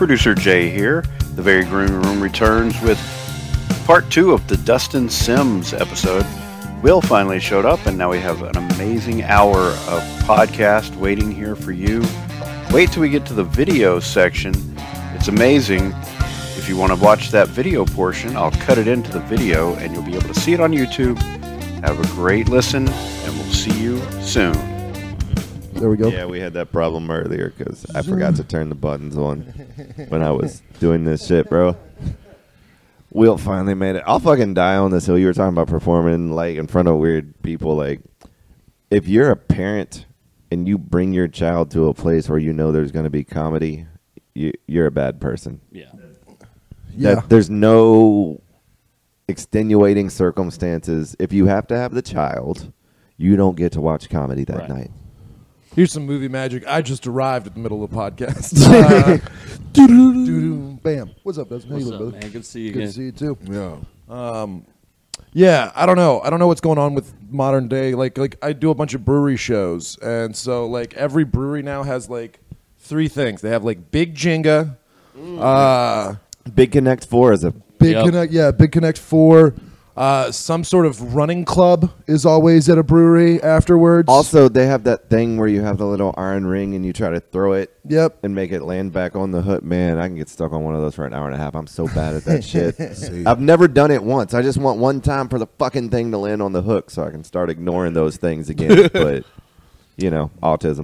Producer Jay here. The Very Green Room returns with part 2 of the Dustin Sims episode. Will finally showed up, and now we have an amazing hour of podcast waiting here for you. Wait till we get to the video section. It's amazing. If you want to watch that video portion, I'll cut it into the video, and you'll be able to see it on YouTube. Have a great listen, and we'll see you soon. There we go. Yeah, we had that problem earlier because I forgot to turn the buttons on when I was doing this shit, bro. Will finally made it. I'll fucking die on this hill. You were talking about performing like in front of weird people. Like, if you're a parent and you bring your child to a place where you know there's going to be comedy, you're a bad person. Yeah. There's no extenuating circumstances. If you have to have the child, you don't get to watch comedy that night. Here's some movie magic. I just arrived at the middle of the podcast. Bam. What's up, Dustin? How you doing, brother? Man, good to see you Good again. to see you too. Yeah. Yeah, I don't know. I don't know what's going on with modern day. Like I do a bunch of brewery shows, and so like every brewery now has like 3 things. They have like Big Jenga, Big Connect 4 is a Big Yep. Connect, Big Connect 4. Some sort of running club is always at a brewery afterwards. Also, they have that thing where you have the little iron ring and you try to throw it Yep. and make it land back on the hook. Man, I can get stuck on one of those for an hour and a half. I'm so bad at that shit. See. I've never done it once. I just want one time for the fucking thing to land on the hook so I can start ignoring those things again. But, you know, autism.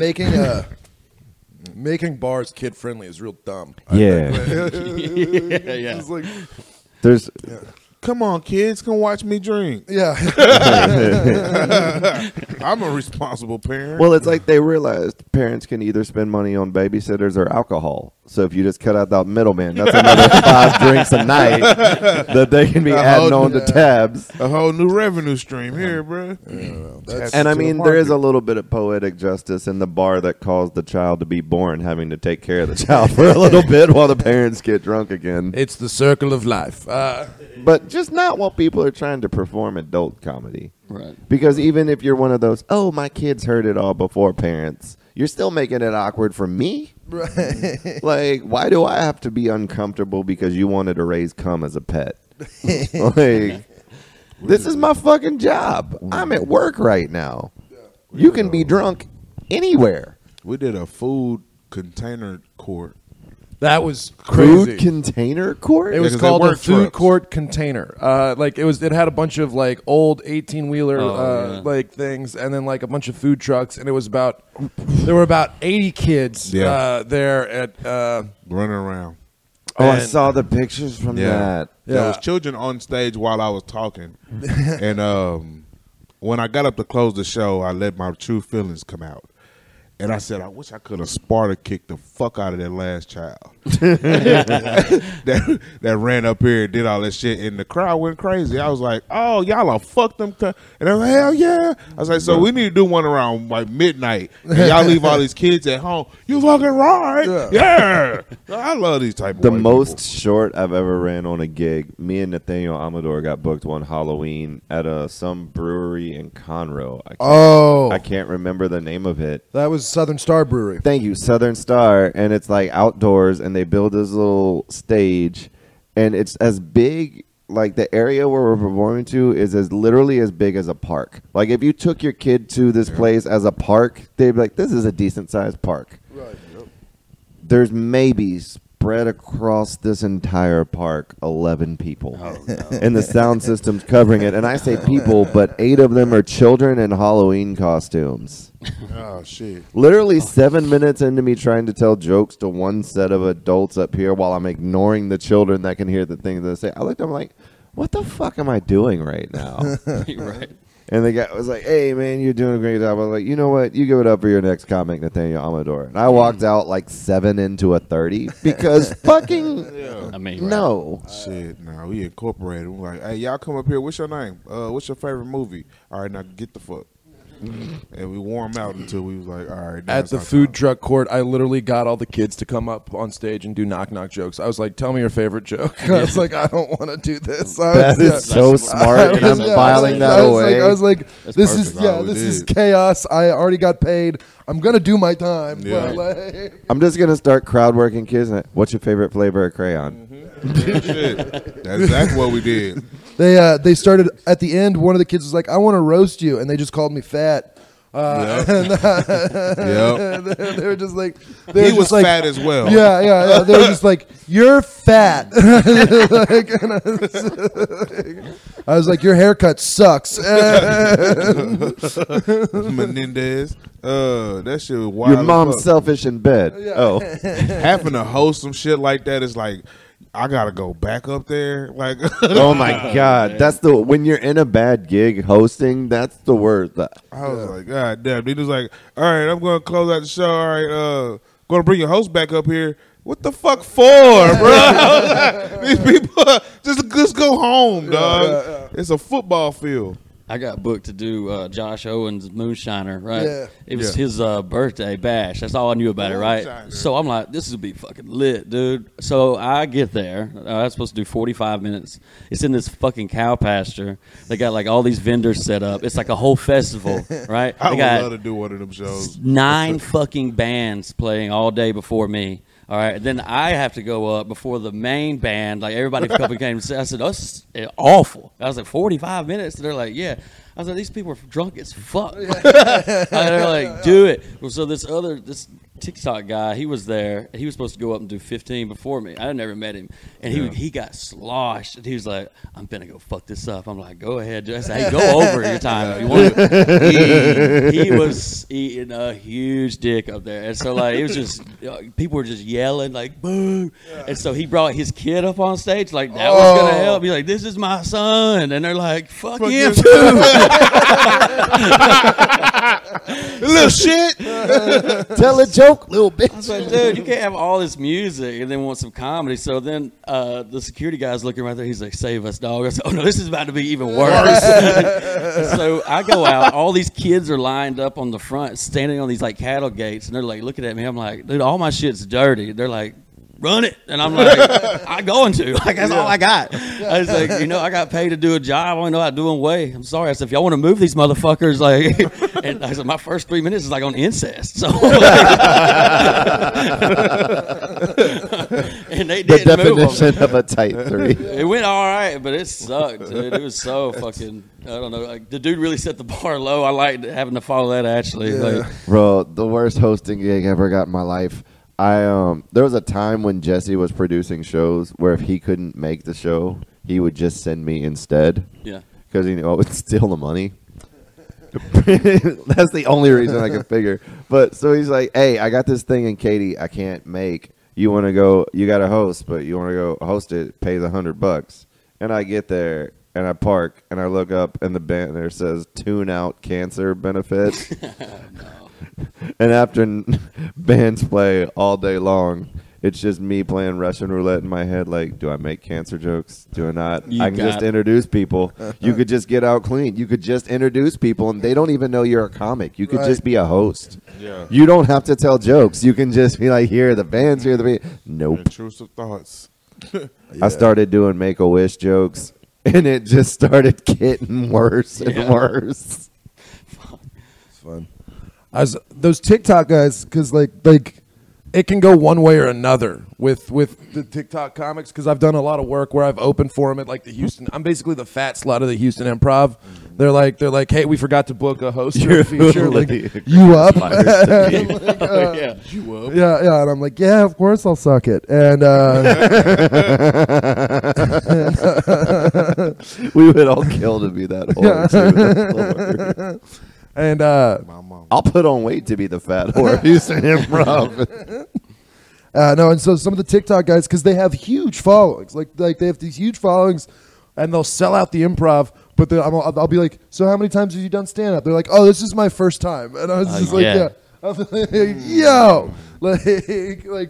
Making bars kid friendly is real dumb. Yeah. Yeah. It's like, There's Come on, kids, come watch me drink. yeah. I'm a responsible parent. Well, it's like they realized parents can either spend money on babysitters or alcohol. So if you just cut out that middleman, that's another 5 drinks a night that they can be adding on to tabs. a whole new revenue stream here, bro. And I mean, there is a little bit of poetic justice in the bar that caused the child to be born, having to take care of the child for a little bit while the parents get drunk again. It's the circle of life. But just not while people are trying to perform adult comedy. Right. Because even if you're one of those, oh, my kids heard it all before parents, you're still making it awkward for me. Right. Like, why do I have to be uncomfortable because you wanted to raise cum as a pet? Like, this is my fucking job. I'm at work right now. You can be drunk anywhere. We did a food container court. That was crazy. Food container court? It was 'cause they called a work food trucks. court container. It had a bunch of like old 18-wheeler Oh, yeah. like things, and then like a bunch of food trucks, and it was there were about 80 kids there at Running around. Oh, I and- saw the pictures from that. There was children on stage while I was talking. And when I got up to close the show, I let my true feelings come out. And I said, I wish I could have Sparta kicked the fuck out of that last child. that ran up here and did all that shit. And the crowd went crazy. I was like, oh, y'all are fucked them. And I was like, hell yeah. I was like, so we need to do one around like midnight. And y'all leave all these kids at home. You fucking right. Yeah. I love these type of The white most people. short I've ever ran on a gig, me and Nathaniel Amador got booked one Halloween at some brewery in Conroe. I can't remember the name of it. that was Southern Star Brewery. Thank you, Southern Star, and it's like outdoors, and they build this little stage, and it's as big. Like the area where we're performing to is literally as big as a park. Like if you took your kid to this place as a park, they'd be like, "This is a decent sized park." Right. There's maybe spread across this entire park 11 people, and the sound system's covering it. And I say people, but 8 of them are children in Halloween costumes. Oh, shit. Literally 7 minutes into me trying to tell jokes to one set of adults up here while I'm ignoring the children that can hear the things that I say. I looked at them like, what the fuck am I doing right now? Right. And the guy was like, hey, man, you're doing a great job. I was like, you know what? You give it up for your next comic, Nathaniel Amador. And I walked out like 7 into a 30 because fucking I mean, right. no. Shit, no, we incorporated. We're like, hey, y'all come up here. What's your name? What's your favorite movie? All right, now get the fuck. and we wore them out until we was like, all right. At the food truck court, I literally got all the kids to come up on stage and do knock-knock jokes. I was like, tell me your favorite joke. I was like, I don't want to do this. That is so smart, and I'm filing that away. I was like, this is perfect. this is chaos. I already got paid. I'm going to do my time. Yeah. But like, I'm just going to start crowd working kids. What's your favorite flavor of crayon? Shit. That's exactly what we did. they started at the end. One of the kids was like, I want to roast you. And they just called me fat. Yep. They were just like, He was fat as well. Yeah. They were just like, you're fat. Like, and I was like, your haircut sucks. Menendez. That shit was wild. Your mom's selfish in bed. Yeah. Oh. Having to host some shit like that is like, I gotta go back up there. Like, Oh my God. That's when you're in a bad gig hosting, that's the worst. I was like, God damn. He was like, all right, I'm gonna close out the show. All right, gonna bring your host back up here. What the fuck for, bro? These people just go home, dog. It's a football field. I got booked to do Josh Owens' Moonshiner, right? Yeah. It was his birthday bash. That's all I knew about it, right? Moonshiner. So I'm like, this is be fucking lit, dude. So I get there. I was supposed to do 45 minutes. It's in this fucking cow pasture. They got like all these vendors set up. It's like a whole festival, right? I They would got love to do one of them shows. 9 fucking bands playing all day before me. All right, then I have to go up before the main band. Like everybody fucking came and said, I said, "Oh, this is awful." I was like, 45 minutes. And they're like, "Yeah." I was like, "These people are drunk as fuck." And they're like, "Do it." Well, so this TikTok guy, he was there. And he was supposed to go up and do 15 before me. I had never met him, and he got sloshed. And he was like, "I'm gonna go fuck this up." I'm like, "Go ahead." I said, "Hey, go over your time if you want to." He was eating a huge dick up there, and so like it was just people were just yelling like "boo," and so he brought his kid up on stage like that was gonna help. He's like, "This is my son," and they're like, "Fuck him too." Little shit. Tell a joke, little bitch. I was like, dude, you can't have all this music and then want some comedy. So then the security guy's looking right there. He's like, save us, dog. I said, oh, no, this is about to be even worse. So I go out. All these kids are lined up on the front, standing on these like cattle gates. And they're like looking at me. I'm like, dude, all my shit's dirty. They're like, run it. And I'm like, I'm going to. Like, that's all I got. I was like, I got paid to do a job. I only know how to do them way. I'm sorry. I said, if y'all want to move these motherfuckers, like, and I said, my first 3 minutes is like on incest. So, and they The didn't move them. definition of a tight 3. It went all right, but it sucked, dude. It was so fucking, I don't know. Like, the dude really set the bar low. I liked having to follow that, actually. Like, Bro, the worst hosting gig I ever got in my life. There was a time when Jesse was producing shows where if he couldn't make the show, he would just send me instead. yeah. Because he knew I would steal the money. That's the only reason I could figure. But so he's like, hey, I got this thing in Katy I can't make. You want to go, you got a host, but you want to go host it, pay the $100. And I get there and I park and I look up and the banner says tune out cancer benefits. And after bands play all day long, it's just me playing Russian roulette in my head. Like, do I make cancer jokes? Do I not? I can just introduce people. You could just get out clean. You could just introduce people, and they don't even know you're a comic. You could just be a host. Yeah. You don't have to tell jokes. You can just be like, here are the bands, here are the bands. Nope. Intrusive thoughts. I started doing Make-A-Wish jokes, and it just started getting worse and worse. It's fun. Those TikTok guys, because like it can go one way or another with the TikTok comics. Because I've done a lot of work where I've opened for them at like the Houston. I'm basically the fat slut of the Houston Improv. They're like, hey, we forgot to book a host for a feature. Like, you up? Yeah. You up? Yeah, and I'm like, yeah, of course I'll suck it. And We would all kill to be that whore. Too. and My mom. I'll put on weight to be the fat whore. Houston Improv. no, and so some of the TikTok guys, because they have huge followings, like they have these huge followings, and they'll sell out the Improv. But I'll be like, so how many times have you done stand up? They're like, oh, this is my first time, and I was just like, yeah. yeah, I was like, yo, like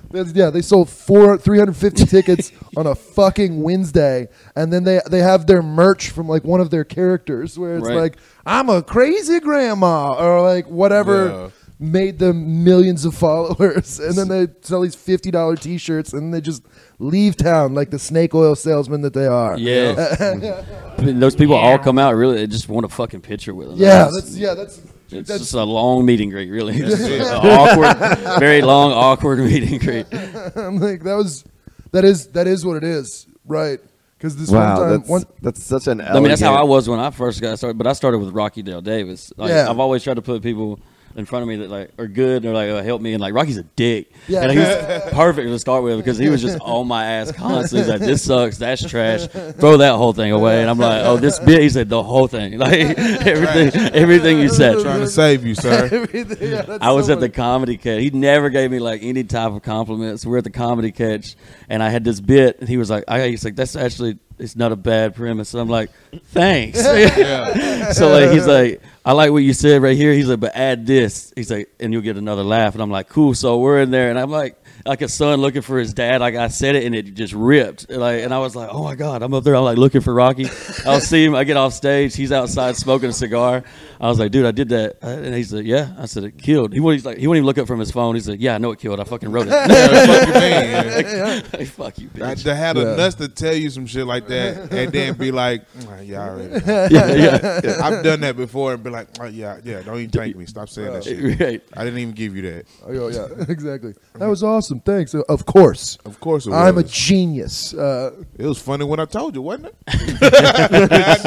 They sold 350 tickets on a fucking Wednesday, and then they have their merch from like one of their characters where it's Right. like, I'm a crazy grandma, or like whatever. Yeah. Made them millions of followers, and then they sell these $50 T-shirts, and they just leave town like the snake oil salesmen that they are. Yeah. I mean, those people all come out really. They just want a fucking picture with them. Yeah, It's that's just a long meet and greet, really. Just an awkward, very long, awkward meet and greet. I'm like that is what it is, right? Because this Wow, one time, that's such an. I mean, that's how I elegant- was when I first got started. But I started with Rocky Dale Davis. Like, Yeah. I've always tried to put people in front of me that like are good or like help me. And like Rocky's a dick. Yeah. And he was perfect to start with because he was just on my ass constantly. He's like, this sucks. That's trash. Throw that whole thing away. And I'm like, oh, this bit. He said the whole thing. Like everything you said. Trying to save you, sir. everything. Yeah, that's I was so at the funny. comedy catch. He never gave me like any type of compliments. We're at the comedy catch, and I had this bit, and he was like, he's like, that's actually, it's not a bad premise. And I'm like, thanks. So like, he's like, I like what you said right here. He's like, but add this. He's like, and you'll get another laugh. And I'm like, cool. So we're in there, and I'm like a son looking for his dad. Like I said it, and it just ripped. Like, and I was like, oh my god, I'm up there. I'm like looking for Rocky. I'll see him. I get off stage. He's outside smoking a cigar. I was like, dude, I did that. And he's like, yeah. I said, it killed. He wouldn't even look up from his phone. He's like, yeah, I know it killed. I fucking wrote it. Fuck you, man. Like, fuck you, I bitch. to have the nuts to tell you some shit like that, and then be like, "Yeah, already." yeah. I've done that before, and be like, oh, "Yeah, don't even thank me. Stop saying that shit. Right. I didn't even give you that." Oh yeah, exactly. That was awesome. Thanks. Of course. Of course, it was. I'm a genius. It was funny when I told you, wasn't it?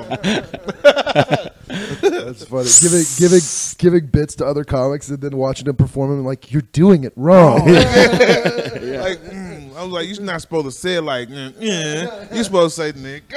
Goddamn. That's funny. Giving bits to other comics and then watching them perform them like you're doing it wrong. Like, I was like, you're not supposed to say it like, yeah. You're supposed to say, nigga,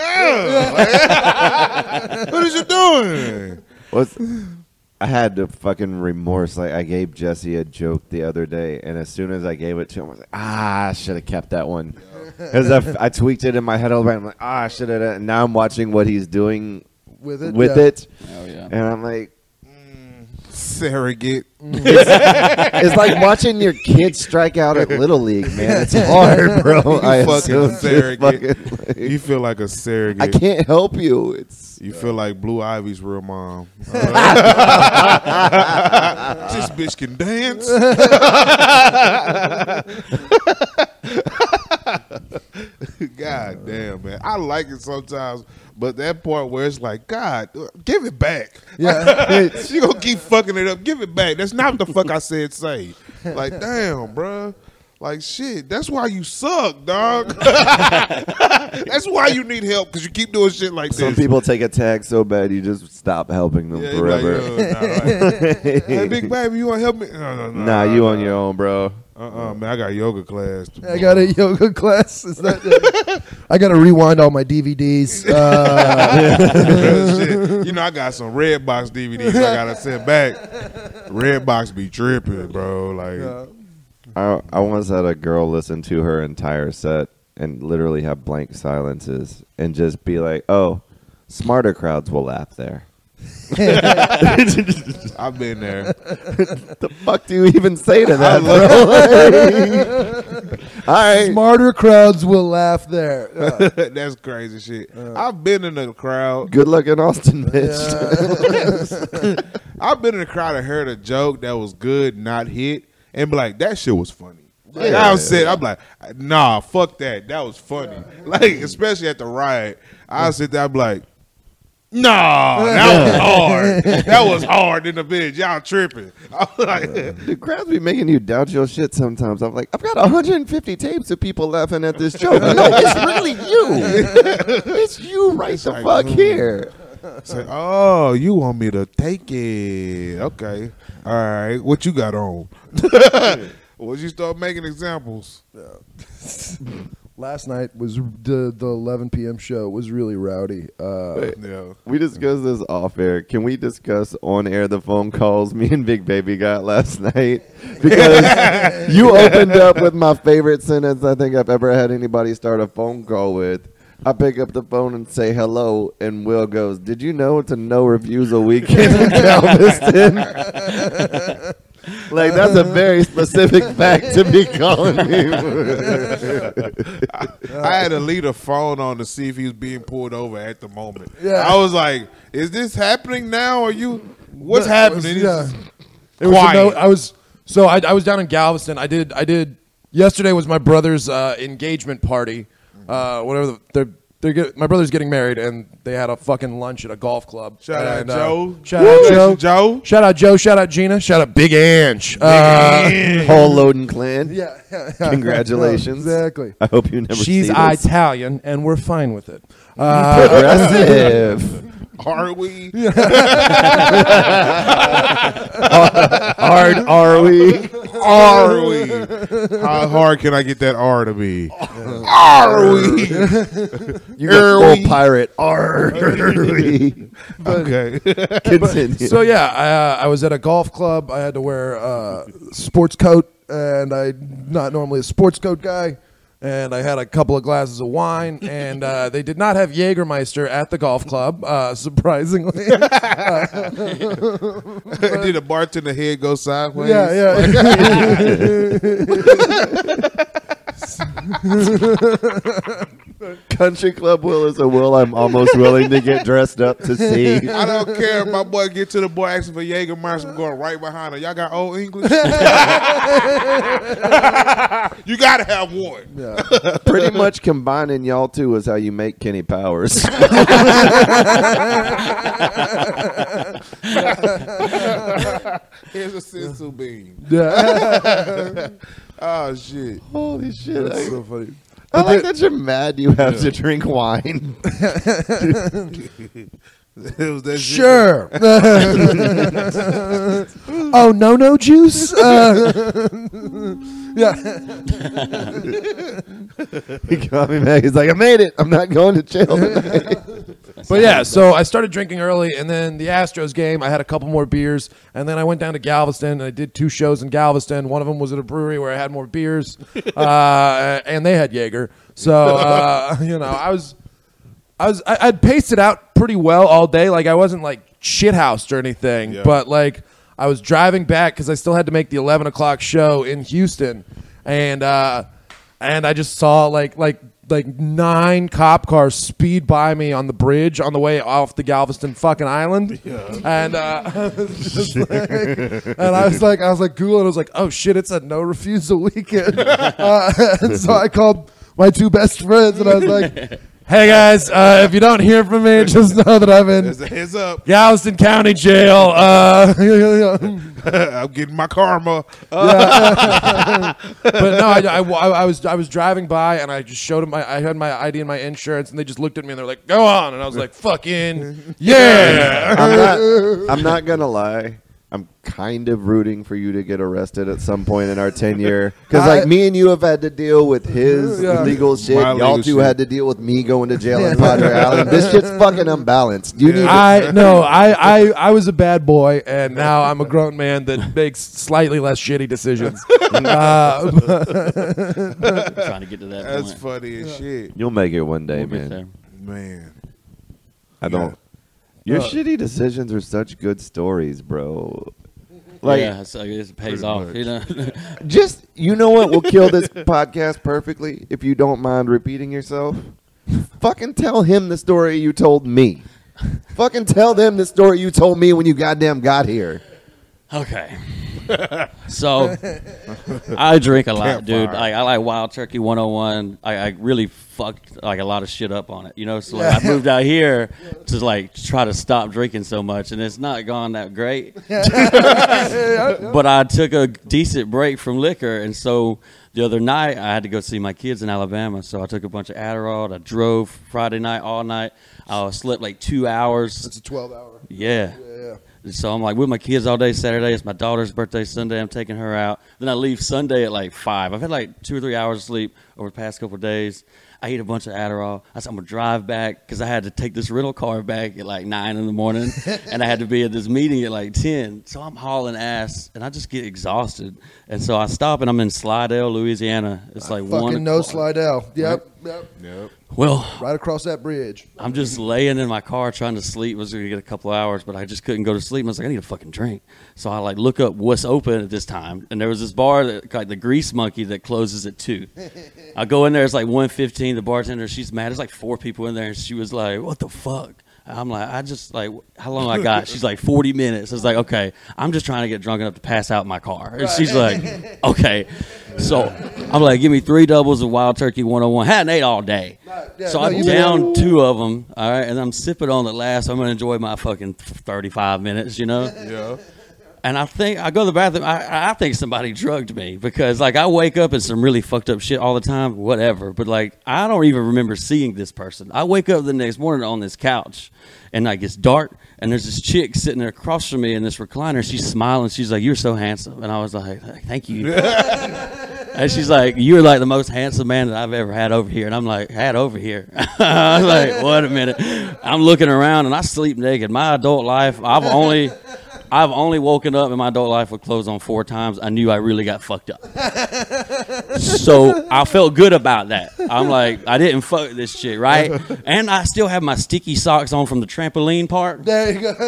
what is you doing? I had the fucking remorse. Like, I gave Jesse a joke the other day, and as soon as I gave it to him, I was like, I should have kept that one. Because I tweaked it in my head all the way. I'm like, I should have. And now I'm watching what he's doing With it. with yeah. it, Oh yeah. and I'm like, Surrogate. it's like watching your kids strike out at Little League, man. It's hard, bro. I fucking assume just surrogate. fucking, like, You feel like a surrogate. I can't help you. It's You feel like Blue Ivy's real mom. This bitch can dance. God damn, man. I like it sometimes, but that part where it's like, God, give it back. Yeah. She gonna keep fucking it up. Give it back. That's not what the fuck I said say. Like, damn, bruh. Like, shit, that's why you suck, dog. That's why you need help, because you keep doing shit like this. some people take a tag so bad you just stop helping them Yeah, you like, forever. hey, big baby, you want to help me? No. Nah, you on your own, bro. Man, I got yoga class. I got a yoga class. Is that I got to rewind all my DVDs. Shit. You know, I got some Redbox DVDs I got to send back. Redbox be tripping, bro. Like, I once had a girl listen to her entire set and literally have blank silences and just be like, "Oh, smarter crowds will laugh there." I've been there. The fuck do you even say to that, bro? All right. Smarter crowds will laugh there. That's crazy shit. I've been in the crowd. Good luck in Austin, bitch. I've been in the crowd and heard a joke that was good, not hit, and be like, that shit was funny. Like, Yeah. I'm like, nah, fuck that. That was funny. Like, especially at the riot, I sit there, I'm like, nah, that was hard. That was hard in the bitch. Y'all tripping. I was like, The crowds be making you doubt your shit sometimes. I'm like, I've got 150 tapes of people laughing at this joke. No, it's really you. It's you right the like, fuck here. say, oh, you want me to take it? Okay. All right. What you got on? Once you start making examples. Last night was the 11 p.m. show was really rowdy. Yeah. We discussed this off air. Can we discuss on air the phone calls me and Big Baby got last night? Because you opened up with my favorite sentence I think I've ever had anybody start a phone call with. I pick up the phone and say hello, and Will goes, "Did you know it's a no refusal weekend in Galveston?" Like, that's a very specific fact to be calling me. I had to leave the phone on to see if he was being pulled over at the moment. Yeah. I was like, "Is this happening now? Are you? What's happening?" Yeah. It was I was down in Galveston. I did. Yesterday was my brother's engagement party. Whatever my brother's getting married, and they had a fucking lunch at a golf club. Shout out Joe. Shout out Joe. Joe. Shout out Joe. Shout out Gina. Shout out Big Ange. Whole Loden clan. Yeah. Congratulations. Exactly. I hope you never She's see this. Italian, and we're fine with it. Progressive. Are we? Hard are we? Are we? How hard can I get that R to be? Are we? You got full pirate. Are we? Okay. Continue. So yeah, I was at a golf club. I had to wear a sports coat, and I'm not normally a sports coat guy. And I had a couple of glasses of wine, and they did not have Jägermeister at the golf club, surprisingly. Did a bartender head go sideways? Yeah. Country Club Will is a will I'm almost willing to get dressed up to see. I don't care if my boy get to the boy asking for Jägermeister. I'm going right behind him. Y'all got old English? You got to have one. Yeah. Pretty much combining y'all two is how you make Kenny Powers. Here's a sensu bean. Yeah. Oh, shit. Holy shit. That's so funny. I like that you're mad you have to drink wine. It was that shit. Sure. Oh, no juice? Yeah. He got me mad. He's like, I made it. I'm not going to jail tonight. But yeah, so I started drinking early, and then the Astros game, I had a couple more beers, and then I went down to Galveston, and I did 2 shows in Galveston. One of them was at a brewery where I had more beers, and they had Jaeger. So, I'd paced it out pretty well all day. Like, I wasn't, like, shithoused or anything, but, like, I was driving back because I still had to make the 11 o'clock show in Houston, and I just saw, like 9 cop cars speed by me on the bridge on the way off the Galveston fucking island. Yeah. And I was like Googling, I was like, oh shit, it's a no refusal weekend. And so I called my 2 best friends and I was like, hey guys, if you don't hear from me, just know that I'm in There's a heads up. Galveston County Jail. I'm getting my karma. But no, I was driving by and I just showed them I had my ID and my insurance and they just looked at me and they're like, go on, and I was like, fucking yeah. I'm not going to lie. I'm kind of rooting for you to get arrested at some point in our tenure. Because, like, me and you have had to deal with his legal shit. My Y'all legal two shit. had to deal with me going to jail in Padre Island. This shit's fucking unbalanced. You need to... I was a bad boy, and now I'm a grown man that makes slightly less shitty decisions. Trying to get to that That's point. funny as shit. You'll make it one day, We'll get man. there. Man. I don't... Your shitty decisions are such good stories, bro. Like, yeah, so it pays Pretty off. much. You know, just, you know what will kill this podcast perfectly? If you don't mind repeating yourself, fucking tell him the story you told me. Fucking tell them the story you told me when you goddamn got here. okay. So I drink a lot, Campfire. dude. I like Wild Turkey 101. I really fucked like a lot of shit up on it, you know. So like, I moved out here to like try to stop drinking so much, and it's not gone that great. But I took a decent break from liquor, and so the other night I had to go see my kids in Alabama. So I took a bunch of Adderall. I drove Friday night all night. I slept like 2 hours. It's a 12-hour. Yeah. So I'm like with my kids all day Saturday. It's my daughter's birthday Sunday. I'm taking her out. Then I leave Sunday at like 5. I've had like 2 or 3 hours of sleep over the past couple of days. I ate a bunch of Adderall. I said, I'm going to drive back because I had to take this rental car back at like 9 in the morning. And I had to be at this meeting at like 10. So I'm hauling ass and I just get exhausted. And so I stop and I'm in Slidell, Louisiana. It's like fucking no Slidell. Yep. Well, Right across that bridge. I'm just laying in my car trying to sleep. I was going to get a couple hours, but I just couldn't go to sleep. I was like, I need a fucking drink. So I like look up what's open at this time. And there was this bar that like the Grease Monkey that closes at 2. I go in there, it's like 1:15. The bartender, she's mad. There's like 4 people in there. And she was like, what the fuck? I'm like, I just like, how long I got? She's like, 40 minutes. I was like, okay, I'm just trying to get drunk enough to pass out in my car. And she's like, okay. So I'm like, give me 3 doubles of Wild Turkey 101. Hadn't ate all day. So I'm down 2 of them, all right, and I'm sipping on the last. I'm going to enjoy my fucking 35 minutes, you know? Yeah. And I go to the bathroom. I think somebody drugged me because, like, I wake up in some really fucked up shit all the time, whatever. But, like, I don't even remember seeing this person. I wake up the next morning on this couch, and, like, it's dark, and there's this chick sitting there across from me in this recliner. She's smiling. She's like, you're so handsome. And I was like, thank you. And she's like, you're, like, the most handsome man that I've ever had over here. And I'm like, had over here? I was like, wait a minute. I'm looking around, and I sleep naked. My adult life, I've only woken up in my adult life with clothes on 4 times. I knew I really got fucked up. So I felt good about that. I'm like, I didn't fuck this chick, right? And I still have my sticky socks on from the trampoline park. There you go.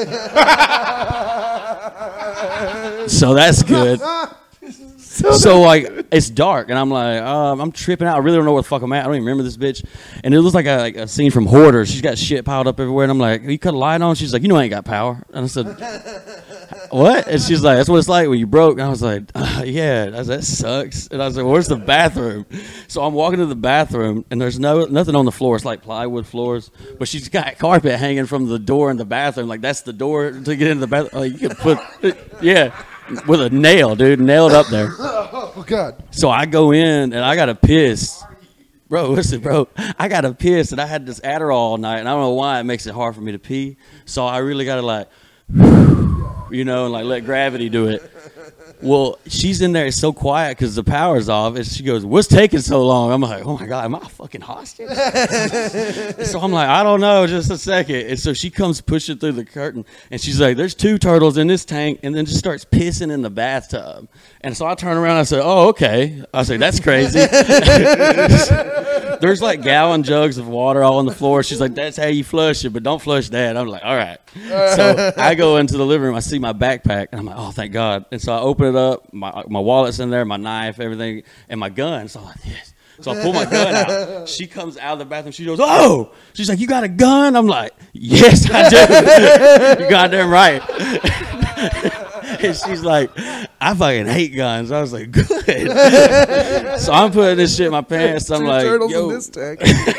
So that's good. So, like, it's dark, and I'm like, I'm tripping out. I really don't know where the fuck I'm at. I don't even remember this bitch. And it looks like a scene from Hoarders. She's got shit piled up everywhere, and I'm like, you cut a light on? She's like, you know I ain't got power. And I said, what? And she's like, that's what it's like when you broke. And I was like, yeah. I said, that sucks. And I was like, where's the bathroom? So I'm walking to the bathroom, and there's nothing on the floor. It's like plywood floors. But she's got carpet hanging from the door in the bathroom. Like, that's the door to get into the bathroom. Like, you could put, yeah. With a nail, dude, nailed up there. Oh, God. So I go in, and I got to piss. Bro, listen, bro. I got to piss, and I had this Adderall all night, and I don't know why it makes it hard for me to pee. So I really got to, like, you know, and, like, let gravity do it. Well, she's in there. It's so quiet because the power's off. And she goes, what's taking so long? I'm like, oh, my God, am I a fucking hostage? So I'm like, I don't know, just a second. And so she comes pushing through the curtain, and she's like, there's 2 turtles in this tank, and then just starts pissing in the bathtub. And so I turn around, and I said, oh, okay. I said, that's crazy. There's, like, gallon jugs of water all on the floor. She's like, that's how you flush it, but don't flush that. I'm like, all right. So I go into the living room. I see my backpack, and I'm like, oh, thank God. And so I open it up. My wallet's in there, my knife, everything, and my gun. So I'm like, yes. So I pull my gun out. She comes out of the bathroom. She goes, oh! She's like, you got a gun? I'm like, yes, I do. You goddamn right. And she's like, I fucking hate guns. I was like, good. So I'm putting this shit in my pants. I'm 2 like, turtles yo. in this tank.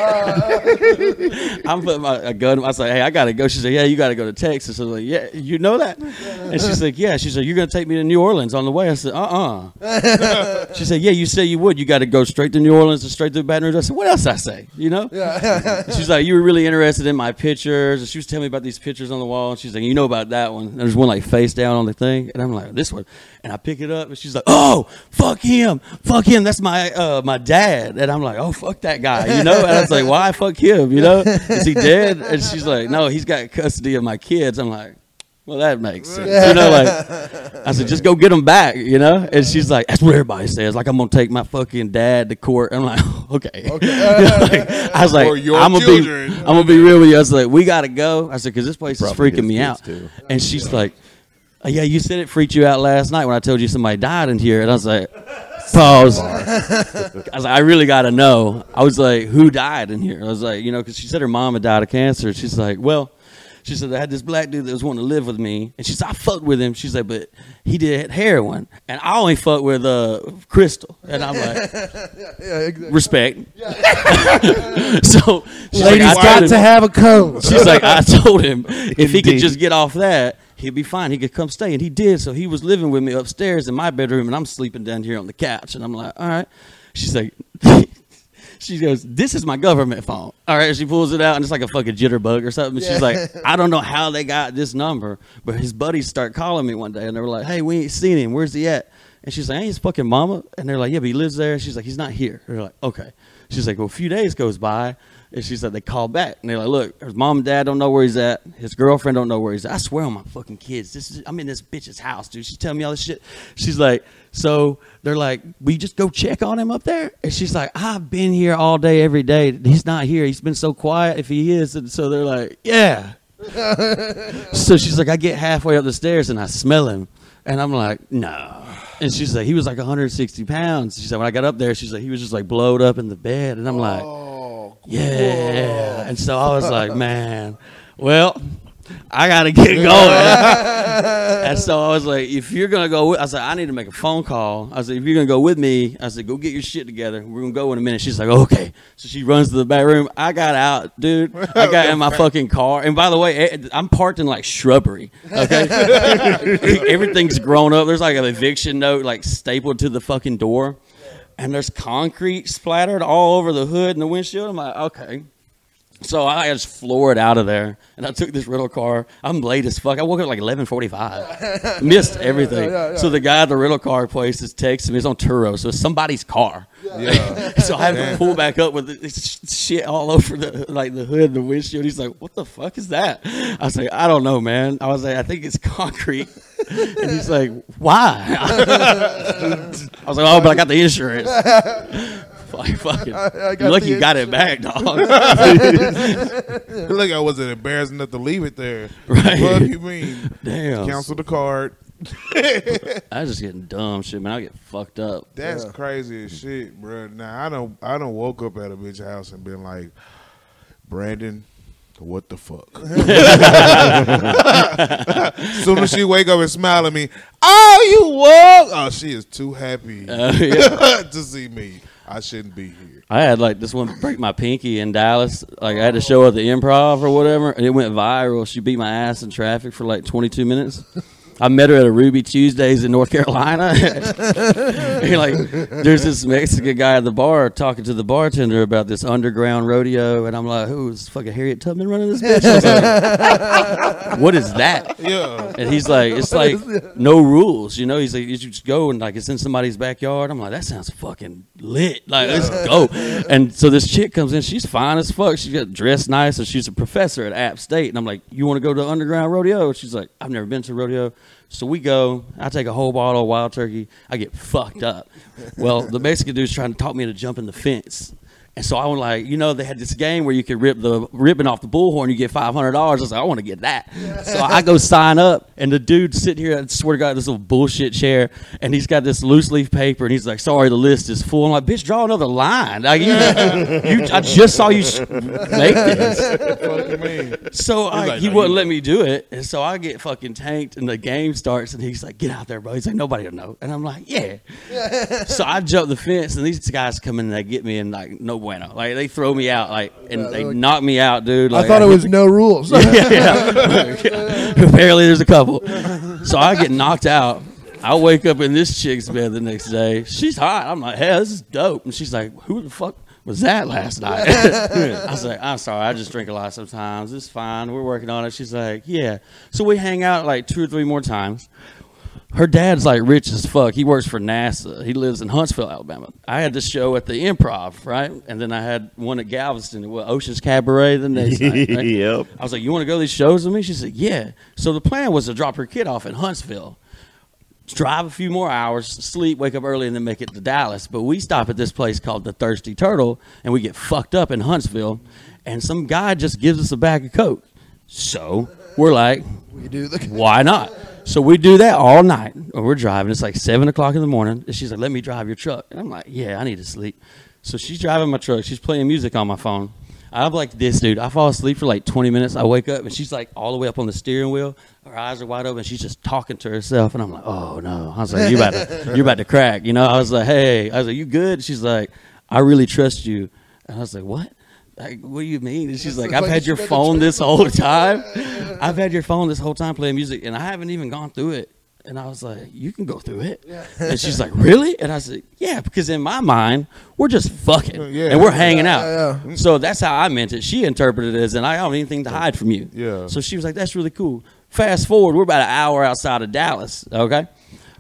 I'm putting a gun. I was like, hey, I got to go. She said, yeah, you got to go to Texas. I was like, yeah, you know that? And she's like, yeah. She said, you're going to take me to New Orleans on the way. I said, She said, yeah, you said you would. You got to go straight to New Orleans and straight to Baton Rouge. I said, what else I say? You know? Yeah. She's like, you were really interested in my pictures. And she was telling me about these pictures on the wall. And she's like, you know about that one. And there's one like face down on the thing. And I'm like, this one. And I pick it up, and she's like, oh, fuck him. That's my my dad. And I'm like, oh, fuck that guy, you know? And I was like, why fuck him, you know? Is he dead? And she's like, no, he's got custody of my kids. I'm like, well, that makes sense. You know, like, I said, just go get them back, you know? And she's like, that's what everybody says. Like, I'm going to take my fucking dad to court. I'm like, okay. Like, I was like, I'm gonna be real with you. I was like, we got to go. I said, because this place is freaking me out. Too. And she's like, oh, yeah, you said it freaked you out last night when I told you somebody died in here. And I was like, pause. I was like, I really got to know. I was like, who died in here? I was like, you know, because she said her mom had died of cancer. She's like, well, she said, I had this black dude that was wanting to live with me. And she said, I fucked with him. She's like, but he did heroin. And I only fucked with Crystal. And I'm like, exactly. Respect. So she's ladies like, got to have a code. She's like, I told him if he could just get off that, he'd be fine. He could come stay. And he did. So he was living with me upstairs in my bedroom, and I'm sleeping down here on the couch. And I'm like, all right. She's like, she goes, this is my government phone. All right. She pulls it out, and it's like a fucking jitterbug or something. She's like, I don't know how they got this number, but his buddies start calling me one day, and they were like, hey, we ain't seen him. Where's he at? And she's like, ain't his fucking mama? And they're like, yeah, but he lives there. And she's like, he's not here. And they're like, okay. She's like, well, a few days goes by. And she said they call back. And they're like, look, his mom and dad don't know where he's at. His girlfriend don't know where he's at. I swear on my fucking kids. I'm in this bitch's house, dude. She's telling me all this shit. She's like, so they're like, we just go check on him up there? And she's like, I've been here all day, every day. He's not here. He's been so quiet if he is. And so they're like, yeah. So she's like, I get halfway up the stairs and I smell him. And I'm like, no. And she's like, he was like 160 pounds. She said, when I got up there, she's like, he was just like blowed up in the bed. And I'm like, yeah. And so I was like, man, well, I got to get going. And so I was like, if you're going to go, I said, I need to make a phone call. I said, if you're going to go with me, I said, go get your shit together. We're going to go in a minute. She's like, okay. So she runs to the back room. I got out, dude. I got in my fucking car. And by the way, I'm parked in like shrubbery. Okay. Everything's grown up. There's like an eviction note like stapled to the fucking door. And there's concrete splattered all over the hood and the windshield. I'm like, okay. So I just floored out of there, and I took this rental car. I'm late as fuck. I woke up at like 11:45. Missed everything. Yeah. So the guy at the rental car place is texting me. It's on Turo, so it's somebody's car. Yeah. So I have to pull back up with this shit all over the hood and the windshield. He's like, what the fuck is that? I was like, I don't know, man. I was like, I think it's concrete. And he's like, why? I was like, oh, but I got the insurance. Fucking, you're lucky you got it back, dog. Look, I wasn't embarrassed enough to leave it there. Right. What do you mean? Damn. Cancel the card. I was just getting dumb shit, man. I get fucked up. That's crazy as shit, bro. Now I don't woke up at a bitch house and been like, Brandon, what the fuck? Soon as she wake up and smile at me, oh, you woke? Oh, she is too happy to see me. I shouldn't be here. I had like this one break my pinky in Dallas. Like I had to show her at the Improv or whatever, and it went viral. She beat my ass in traffic for like 22 minutes. I met her at a Ruby Tuesdays in North Carolina. And like, there's this Mexican guy at the bar talking to the bartender about this underground rodeo, and I'm like, who's fucking Harriet Tubman running this bitch? I was like, what is that? Yeah. And he's like, it's like no rules, you know? He's like, you just go and like it's in somebody's backyard. I'm like, that sounds fucking lit. Like, let's go. And so this chick comes in, she's fine as fuck. She got dressed nice, and she's a professor at App State. And I'm like, you want to go to the underground rodeo? She's like, I've never been to rodeo. So we go, I take a whole bottle of wild turkey, I get fucked up. Well, the Mexican dude's trying to talk me into jumping the fence. And so I was like, you know, they had this game where you could rip the ribbon off the bullhorn, you get $500. I was like, I want to get that. So I go sign up, and the dude's sitting here, I swear to God, this little bullshit chair, and he's got this loose leaf paper, and he's like, sorry, the list is full. I'm like, bitch, draw another line. Like, I just saw you make this. So he wouldn't let me do it, and so I get fucking tanked, and the game starts, and he's like, get out there, bro. He's like, nobody will know. And I'm like, yeah. So I jump the fence, and these guys come in and they get me, and like, no bueno. Like, they throw me out, like, and they knock me out, dude. Like, I thought it was no rules. Apparently there's a couple. So I get knocked out. I wake up in this chick's bed the next day. She's hot. I'm like, hey, this is dope. And she's like, who the fuck was that last night? I was like, I'm sorry. I just drink a lot sometimes. It's fine. We're working on it. She's like, yeah. So we hang out like 2 or 3 more times. Her dad's like rich as fuck. He works for NASA. He lives in Huntsville, Alabama. I had this show at the Improv, right? And then I had one at Galveston, Ocean's Cabaret the next night. Right? Yep. I was like, you want to go to these shows with me? She said, yeah. So the plan was to drop her kid off in Huntsville, drive a few more hours, sleep, wake up early, and then make it to Dallas. But we stop at this place called the Thirsty Turtle, and we get fucked up in Huntsville, and some guy just gives us a bag of Coke. So we're like, why not? So we do that all night. We're driving. It's like 7 o'clock in the morning. And she's like, let me drive your truck. And I'm like, yeah, I need to sleep. So she's driving my truck. She's playing music on my phone. I'm like this, dude. I fall asleep for like 20 minutes. I wake up, and she's like all the way up on the steering wheel. Her eyes are wide open. She's just talking to herself. And I'm like, oh, no. I was like, you're about to crack. You know, I was like, hey. I was like, you good? She's like, I really trust you. And I was like, what? Like, what do you mean? And she's like, I've had your phone this whole time. I've had your phone this whole time playing music, and I haven't even gone through it. And I was like, you can go through it. And she's like, really? And I said, yeah, because in my mind, we're just fucking, and we're hanging out. So that's how I meant it. She interpreted it as, and I don't have anything to hide from you. Yeah. So she was like, that's really cool. Fast forward, we're about an hour outside of Dallas, okay?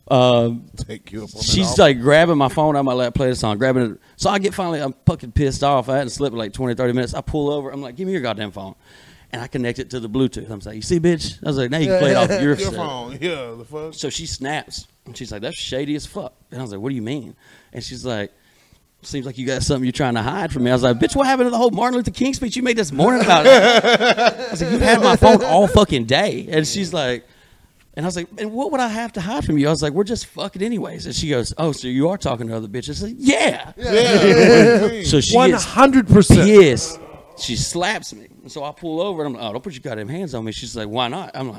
Take you up on that She's offer. like grabbing my phone out of my lap, playing a song, grabbing it. So I get finally, I'm fucking pissed off. I hadn't slept in like 20, 30 minutes. I pull over. I'm like, give me your goddamn phone. And I connect it to the Bluetooth. I'm like, you see, bitch? I was like, now you can play it off your Your set. phone. Yeah, the fuck. So she snaps. And she's like, that's shady as fuck. And I was like, what do you mean? And she's like, seems like you got something you're trying to hide from me. I was like, bitch, what happened to the whole Martin Luther King speech you made this morning about it? I was like, you had my phone all fucking day. And she's like, and I was like, and what would I have to hide from you? I was like, we're just fucking anyways. And she goes, oh, so you are talking to other bitches? I said, yeah. So she gets 100%. pissed. She slaps me. And so I pull over and I'm like, oh, don't put your goddamn hands on me. She's like, why not? I'm like,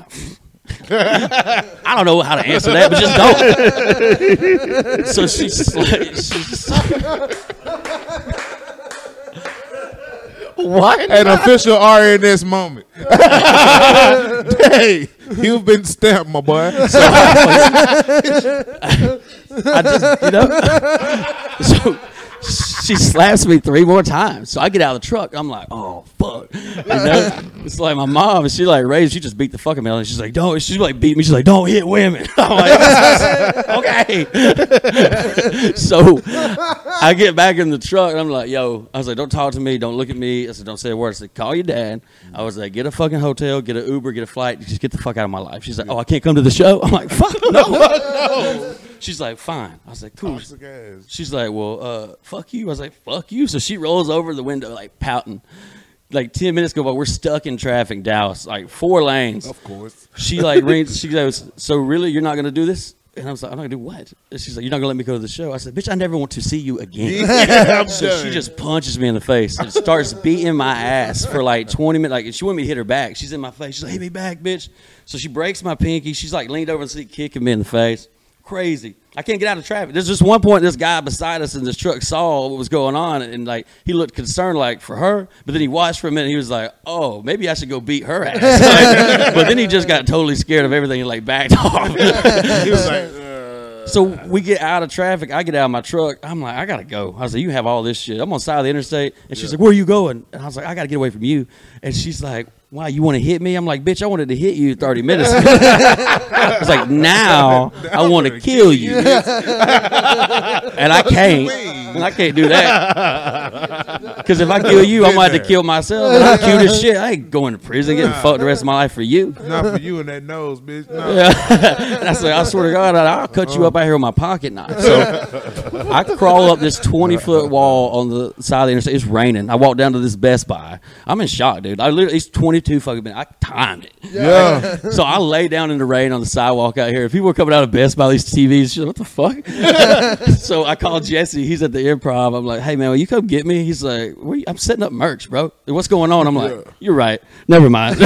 I don't know how to answer that, but just don't. So she's what? An official RNS moment. Hey, you've been stamped, my boy. I just, so she slaps me 3 more times. So I get out of the truck. I'm like, oh, fuck. It's like my mom, and she like raised, she just beat the fucking out. And she's like, don't, she's like beat me. She's like, don't hit women. I'm like, okay. So I get back in the truck, and I'm like, yo, I was like, don't talk to me. Don't look at me. I said, don't say a word. I said, call your dad. I was like, get a fucking hotel, get an Uber, get a flight. Just get the fuck out of my life. She's like, oh, I can't come to the show? I'm like, fuck no. She's like, fine. I was like, cool. She's like, well, fuck you. I was like, fuck you. So she rolls over the window, like, pouting. Like, 10 minutes go by, we're stuck in traffic, Dallas, like 4 lanes. Of course. She, like, rings. She goes, so really, you're not going to do this? And I was like, I'm not going to do what? And she's like, you're not going to let me go to the show? I said, bitch, I never want to see you again. Yeah, So she just punches me in the face and starts beating my ass for like 20 minutes. Like, she wanted me to hit her back. She's in my face. She's like, hit me back, bitch. So she breaks my pinky. She's like leaned over the seat, kicking me in the face. Crazy. I can't get out of traffic. There's just one point this guy beside us in this truck saw what was going on, and like he looked concerned like for her, but then he watched for a minute. He was like, oh, maybe I should go beat her ass. Like, but then he just got totally scared of everything and like backed off. He was like, So we get out of traffic. I get out of my truck. I'm like, I got to go. I was like, you have all this shit. I'm on the side of the interstate. And she's like, where are you going? And I was like, I got to get away from you. And she's like, why, you want to hit me? I'm like, bitch, I wanted to hit you 30 minutes ago. I was like, now I want to kill you. And I can't. And I can't do that. Because if I kill you, I might have to kill myself. And I'm cute as shit. I ain't going to prison getting fucked the rest of my life for you. not for you and that nose, bitch. No. Yeah. And I said, I swear to God, I'll cut you up out here with my pocket knife. So I crawl up this 20-foot wall on the side of the interstate. It's raining. I walk down to this Best Buy. I'm in shock, dude. I literally, it's 22 fucking minutes. I timed it. Yeah. So I lay down in the rain on the sidewalk out here. If people were coming out of Best Buy, these TVs, she's like, what the fuck? So I called Jesse. He's at the Improv. I'm like, hey, man, will you come get me? He's like, I'm setting up merch, bro. What's going on? I'm like, you're right. Never mind.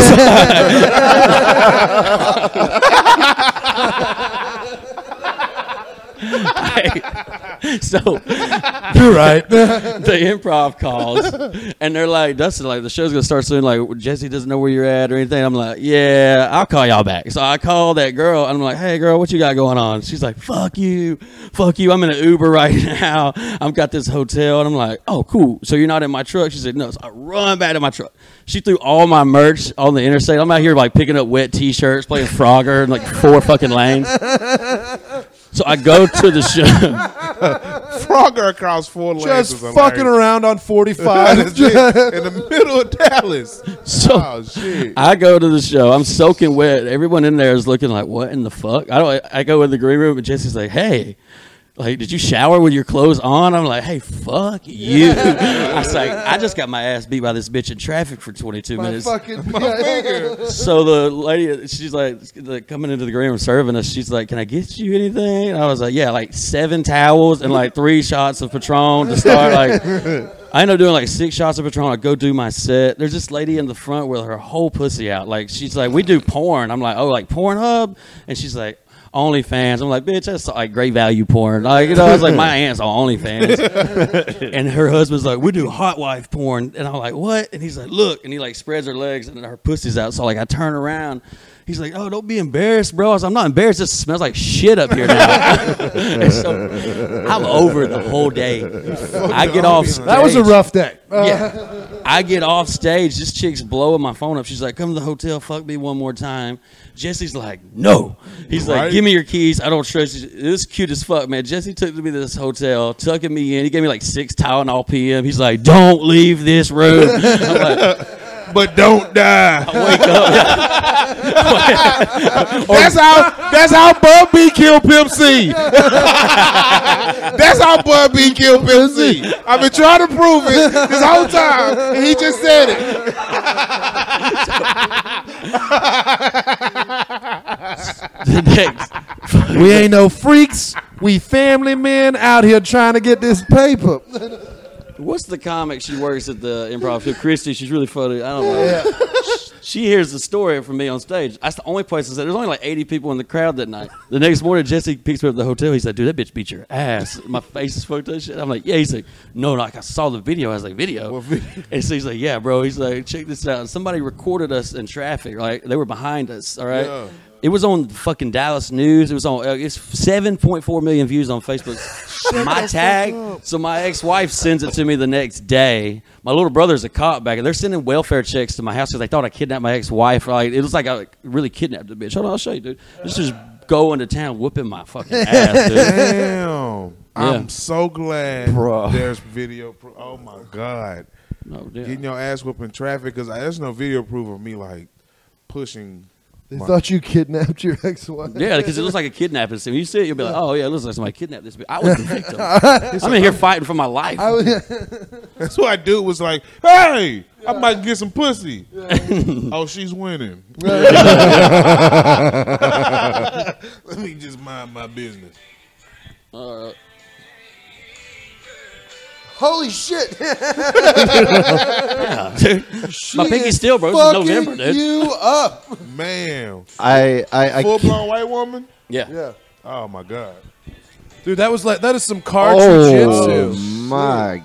So You're right. the Improv calls, and they're like, Dustin, like the show's gonna start soon. Like Jesse doesn't know where you're at or anything. I'm like, yeah, I'll call y'all back. So I call that girl, and I'm like, hey, girl, what you got going on? She's like, fuck you. I'm in an Uber right now. I've got this hotel, and I'm like, oh, cool. So you're not in my truck? She said, no. So I run back to my truck. She threw all my merch on the interstate. I'm out here like picking up wet T-shirts, playing Frogger in like 4 fucking lanes. So I go to the show. Frogger across 4 lanes. Just is fucking hilarious. around on 45. In the middle of Dallas. So Oh, shit. I go to the show. I'm soaking wet. Everyone in there is looking like, what in the fuck? I go in the green room, and Jesse's like, hey, like, did you shower with your clothes on? I'm like, hey, fuck you. I was like, I just got my ass beat by this bitch in traffic for 22 minutes. So the lady, she's like coming into the green room serving us. She's like, can I get you anything? And I was like, yeah, like 7 towels and like 3 shots of Patron to start. Like, I end up doing like 6 shots of Patron. I go do my set. There's this lady in the front with her whole pussy out. Like, she's like, we do porn. I'm like, oh, like Pornhub? And she's like, OnlyFans. I'm like, bitch, that's like great value porn. Like, you know, I was like, my aunt's on OnlyFans. And her husband's like, we do hot wife porn. And I'm like, what? And he's like, look. And he like spreads her legs and her pussy's out. So like I turn around. He's like, oh, don't be embarrassed, bro. I was like, I'm not embarrassed. It smells like shit up here now. And so I'm over the whole day. I get off stage. That was a rough day. Yeah. I get off stage. This chick's blowing my phone up. She's like, come to the hotel. Fuck me one more time. Jesse's like, no. He's like, give me your keys. I don't trust you. This is cute as fuck, man. Jesse took me to this hotel, tucking me in. He gave me like 6 Tylenol PM. He's like, don't leave this room. I'm like, but don't die. I wake up. That's how Bud B killed Pimp C. That's how Bud B killed Pimp C. I've been trying to prove it this whole time, and he just said it. Next. We ain't no freaks. We family men out here trying to get this paper. What's the comic she works at the Improv? Christy, she's really funny. I don't know. She hears the story from me on stage. That's the only place I said. There's only like 80 people in the crowd that night. The next morning, Jesse picks me up at the hotel. He's like, dude, that bitch beat your ass. My face is fucked up shit. I'm like, yeah. He's like, no, like I saw the video. I was like, video? And so he's like, yeah, bro. He's like, check this out. Somebody recorded us in traffic. Like, they were behind us, all right? Yeah. It was on fucking Dallas News. It was on. It's 7.4 million views on Facebook. My tag. So my ex-wife sends it to me the next day. My little brother's a cop back, and they're sending welfare checks to my house because they thought I kidnapped my ex-wife. Like, it was like I really kidnapped the bitch. Hold on, I'll show you, dude. This is going to town, whooping my fucking ass, dude. Damn. I'm so glad there's video. Oh my god. No, yeah. Getting your ass whooped in traffic because there's no video proof of me like pushing. They thought you kidnapped your ex-wife. Yeah, because it looks like a kidnapping scene. You see it, you'll be like, oh, yeah, it looks like somebody kidnapped this bitch. I was the victim. I'm in here fighting for my life. That's what I do was like, hey, I might get some pussy. Oh, she's winning. Let me just mind my business. Holy shit! Yeah, dude. My pinky's still broke. It's November, dude. You up, man? I Full-blown white woman. Yeah. Oh my god, dude, that is some card jiu-jitsu. Oh my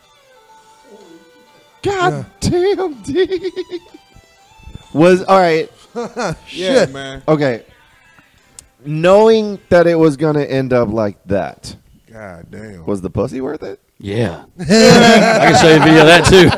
god, damn, D. Was all right. yeah, man. Okay, knowing that it was gonna end up like that. God damn. Was the pussy worth it? Yeah. I can show you a video of that too.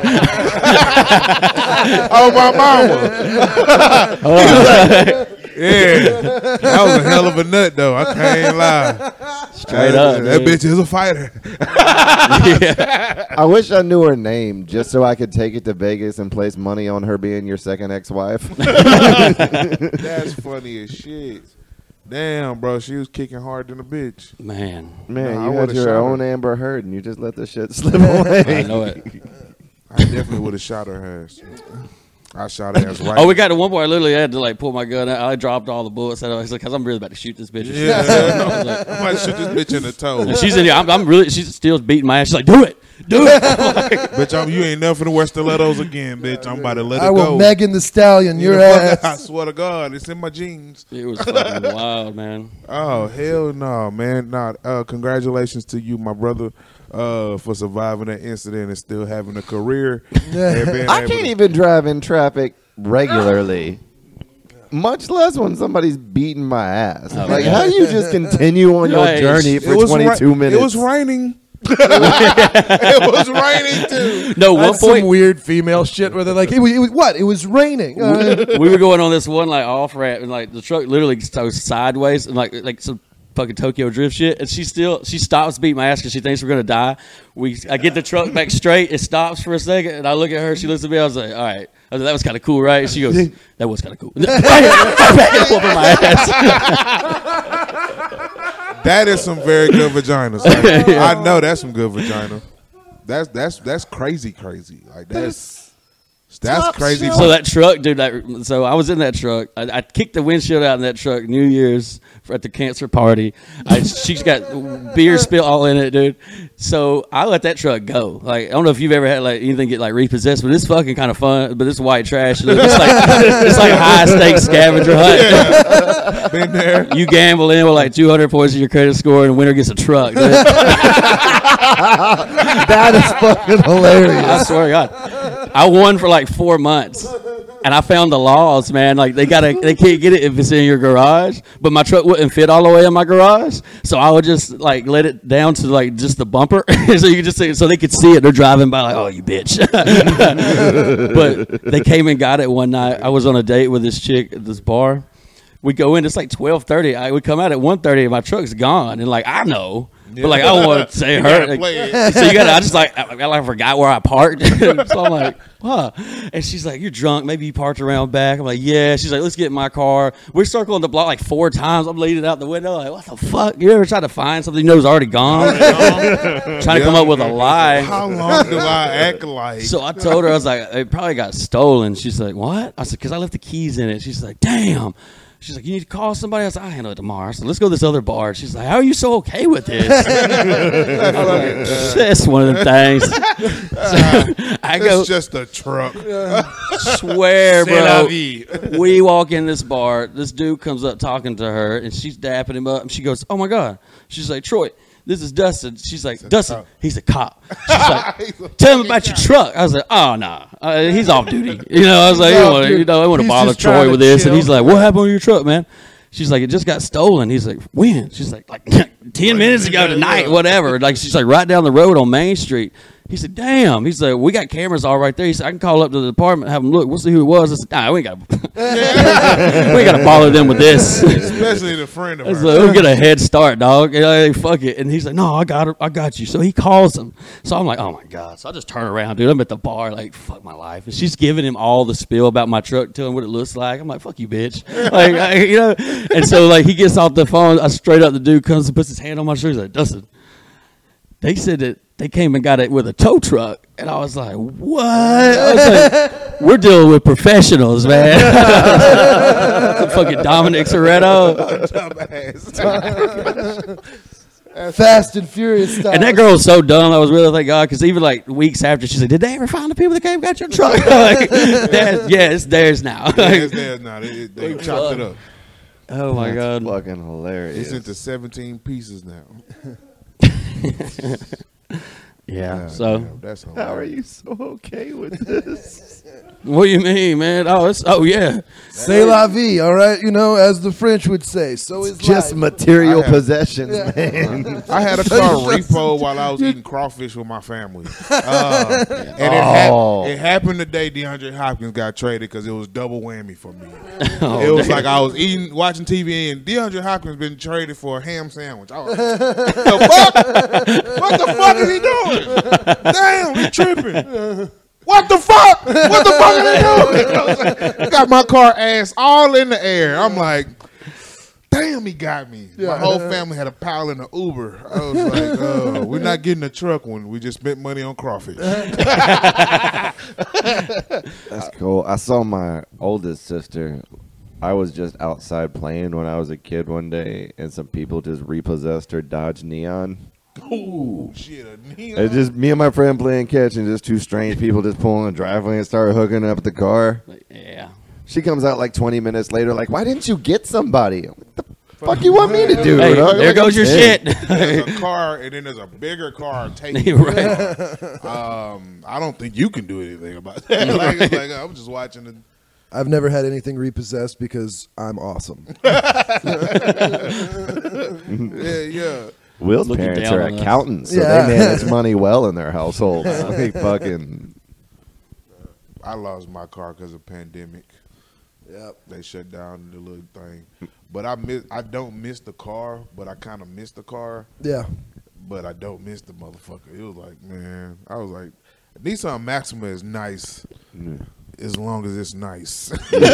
Oh, my mama. Yeah. That was a hell of a nut, though. I can't lie. Straight up. That bitch is a fighter. Yeah. I wish I knew her name just so I could take it to Vegas and place money on her being your second ex-wife. That's funny as shit. Damn, bro, she was kicking hard than a bitch. Man, you I had your shot own her. Amber Heard, and you just let the shit slip away. I know it. I definitely would have shot her ass. I shot her ass right. Oh, we got to one point. I literally had to like pull my gun out. I dropped all the bullets. I was like, because I'm really about to shoot this bitch. Yeah, I Like, might shoot this bitch in the toe. and she's in here. I'm really. She's still beating my ass. She's like, do it. Bitch, you ain't never finna wear stilettos again, bitch. I'm about to let it I will go. Megan the Stallion your ass. I swear to God, it's in my jeans. It was fucking wild, man. Oh, hell no, man. Congratulations to you, my brother, for surviving that incident and still having a career. And being I able can't to- even drive in traffic regularly, much less when somebody's beating my ass. Like, how do you just continue on your Right. journey for It was 22 minutes? It was raining. It was raining too. No, one That's some point weird female shit where they're like, it was raining. we were going on this one like off ramp, and like the truck literally goes sideways, and like some fucking Tokyo Drift shit, and she stops beating my ass because she thinks we're gonna die. I get the truck back straight, it stops for a second, and I look at her, she looks at me, I was like, all right. I was like, that was kind of cool, right? She goes, that was kind of cool. Whooping my ass. That is some very good vaginas. Like, I know that's some good vagina. That's crazy. Like that's crazy. So that truck, dude. So I was in that truck. I kicked the windshield out in that truck New Year's at the cancer party. She's got beer spill all in it, dude. So I let that truck go. Like, I don't know if you've ever had like anything get like repossessed, but it's fucking kind of fun. But it's white trash. It's like a high stakes scavenger hunt. Yeah. Been there. You gamble in with like 200 points of your credit score, and the winner gets a truck. Dude. That is fucking hilarious. I swear to God. I won for like 4 months. And I found the laws, man. Like they can't get it if it's in your garage. But my truck wouldn't fit all the way in my garage, so I would just like let it down to like just the bumper, so you could just see it, so they could see it. They're driving by like, oh, you bitch. But they came and got it one night. I was on a date with this chick at this bar. We go in. It's like 12:30. We come out at 1:30, and my truck's gone. And like I know. But like I don't want to say her, so you got. I just like I forgot where I parked, so I'm like, huh? And she's like, "You're drunk. Maybe you parked around back." I'm like, "Yeah." She's like, "Let's get in my car." We're circling the block like 4 times. I'm leaning out the window like, "What the fuck?" You ever try to find something you know is already gone? Trying to come up with a lie. How long do I act like? So I told her, I was like, "It probably got stolen." She's like, "What?" I said, "Because I left the keys in it." She's like, "Damn." She's like, "You need to call somebody." I said, "I'll handle it tomorrow." So let's go to this other bar. She's like, "How are you so okay with this?" I was like, that's one of the things. So I go, it's just a truck. swear, bro. We walk in this bar. This dude comes up talking to her, and she's dapping him up. And she goes, "Oh my God." She's like, "Troy, this is Dustin." She's like, "Dustin, he's a cop." She's like, "Tell him about your truck." I was like, "Oh, nah, he's off duty." You know, I was like, I want to bother Troy with this. Chill. And he's like, "What happened with your truck, man?" She's like, "It just got stolen." He's like, "When?" She's like 10 minutes ago tonight, whatever. Like, she's like, right down the road on Main Street. He said, "Damn." He's like, "We got cameras all right there." He said, "I can call up to the department, have them look. We'll see who it was." I said, "Nah, we ain't got to bother them with this." Especially the friend of I was ours. like, "We'll get a head start, dog." And I like, fuck it. And he's like, "No, I got you." So he calls him. So I'm like, "Oh my God." So I just turn around, dude. I'm at the bar, like, fuck my life. And she's giving him all the spiel about my truck, telling him what it looks like. I'm like, "Fuck you, bitch." Like, you know. And so like he gets off the phone. I straight up, the dude comes and puts his hand on my shoulder. He's like, "Dustin, they said that they came and got it with a tow truck." And I was like, "What?" I was like, "We're dealing with professionals, man." Fucking Dominic Toretto. Fast and Furious style. And that girl was so dumb. I was really thank God, because even like weeks after, she said, "Did they ever find the people that came and got your truck?" Like, yeah, it's theirs now. It's theirs now. They chopped it up. Oh my That's God. fucking hilarious. It's into 17 pieces now. Yeah. So Damn, that's How are you so okay with this? what do you mean, man? Oh yeah. C'est la vie, all right? You know, as the French would say. So is Just life. material I have- possessions, man. I had a car repo while I was eating crawfish with my family. And it happened the day DeAndre Hopkins got traded because it was double whammy for me. It was like I was watching TV, and DeAndre Hopkins been traded for a ham sandwich. I was like, the fuck? What the fuck is he doing? Damn, he tripping. What the fuck? What the fuck are they doing? I was like, got my car ass all in the air. I'm like, damn, he got me. My whole family had a pile in the Uber. I was like, we're not getting a truck one. We just spent money on crawfish. That's cool. I saw my oldest sister. I was just outside playing when I was a kid one day, and some people just repossessed her Dodge Neon. Ooh, shit, a neon. It's just me and my friend playing catch, and just two strange people just pulling the driveway and start hooking up the car. Yeah. She comes out like 20 minutes later, like, "Why didn't you get somebody? What the fuck you want me to do?" Hey, dog? there Like, goes I'm your dead. shit. There's a car, and then there's a bigger car taking Right. I don't think you can do anything about that. Like, it's like, I'm just watching the. I've never had anything repossessed because I'm awesome. Yeah. Will's Looking parents down are on us. accountants, so Yeah. they manage money well in their household. Like, fucking. I lost my car because of pandemic. Yep. They shut down the little thing. But I don't miss the car, but I kind of miss the car. Yeah. But I don't miss the motherfucker. It was like, man, I was like, Nissan Maxima is nice as long as it's nice.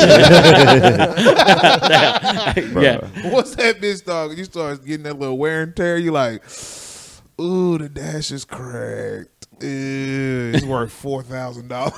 Yeah. Once that bitch dog, you start getting that little wear and tear, you like, ooh, the dash is cracked. Ew, it's worth $4,000.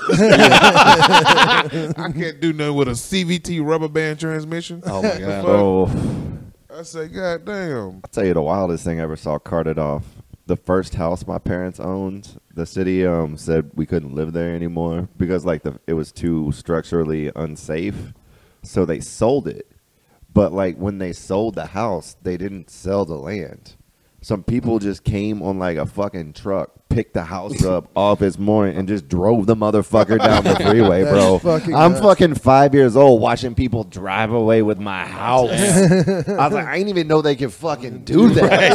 I can't do nothing with a CVT rubber band transmission. Oh my God. Oh, I say, God damn. I'll tell you the wildest thing I ever saw carted off. The first house my parents owned, the city said we couldn't live there anymore because like it was too structurally unsafe. So they sold it. But like when they sold the house, they didn't sell the land. Some people just came on like a fucking truck, picked the house up off his morning and just drove the motherfucker down the freeway, bro. fucking I'm nuts. fucking 5 years old watching people drive away with my house. I was like, I didn't even know they could fucking do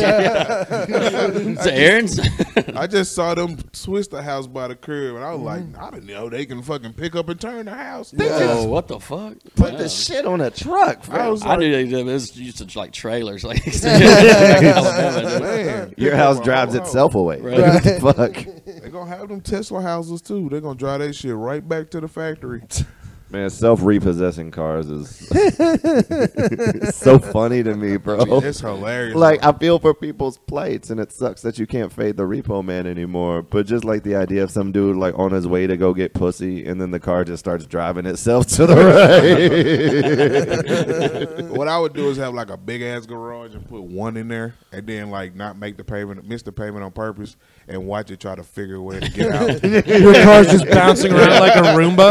that. So Aaron's. I just saw them twist the house by the curb, and I was like, I didn't know they can fucking pick up and turn the house. Oh, what the fuck? Put Yeah. the shit on a truck. I Bro. was I like, knew they did. It was used to like trailers, like Alabama, dude. man, Your house drives itself away. Right. What the fuck? They're gonna have them Tesla houses too. They're gonna drive that shit right back to the factory. Man, self-repossessing cars is it's so funny to me, bro. It's hilarious. Like, I feel for people's plights, and it sucks that you can't fade the repo man anymore. But just like the idea of some dude like on his way to go get pussy, and then the car just starts driving itself to the right. what I would do is have like a big ass garage and put one in there, and then like not make the payment, miss the payment on purpose, and watch it try to figure a way to get out. Your car's just bouncing around like a Roomba.